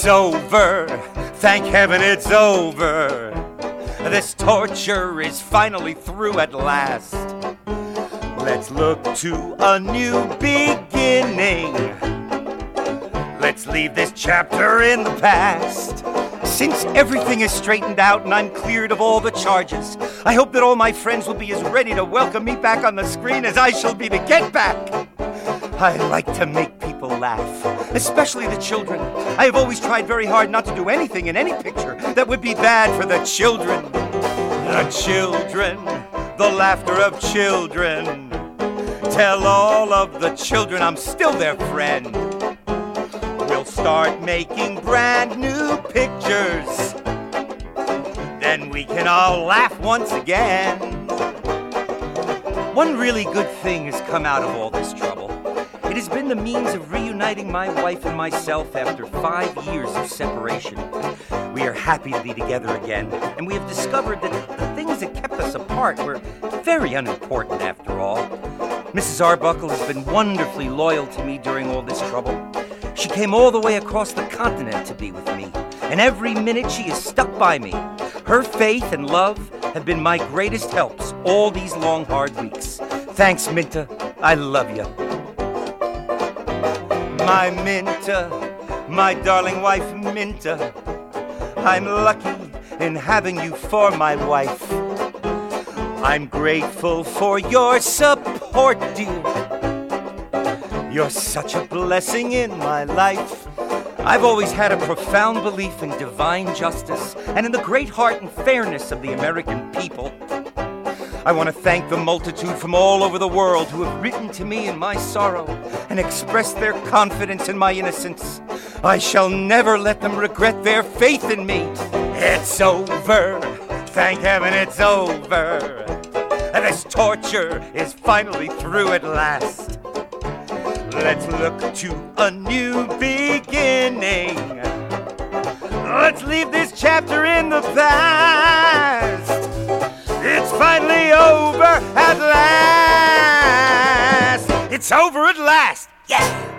It's over. Thank heaven it's over. This torture is finally through at last. Let's look to a new beginning. Let's leave this chapter in the past. Since everything is straightened out and I'm cleared of all the charges, I hope that all my friends will be as ready to welcome me back on the screen as I shall be to get back. I like to make people laugh, especially the children. I have always tried very hard not to do anything in any picture that would be bad for the children. The children, the laughter of children. Tell all of the children I'm still their friend. We'll start making brand new pictures. Then we can all laugh once again. One really good thing has come out of all this trouble. It has been the means of reuniting my wife and myself after 5 years of separation. We are happy to be together again, and we have discovered that the things that kept us apart were very unimportant after all. Mrs. Arbuckle has been wonderfully loyal to me during all this trouble. She came all the way across the continent to be with me, and every minute she has stuck by me. Her faith and love have been my greatest helps all these long, hard weeks. Thanks, Minta. I love you. My Minta, my darling wife Minta, I'm lucky in having you for my wife. I'm grateful for your support, dear. You're such a blessing in my life. I've always had a profound belief in divine justice and in the great heart and fairness of the American people. I want to thank the multitude from all over the world who have written to me in my sorrow and expressed their confidence in my innocence. I shall never let them regret their faith in me. It's over. Thank heaven it's over. This torture is finally through at last. Let's look to a new beginning. Let's leave this chapter in the past. It's finally over at last. It's over at last. Yeah.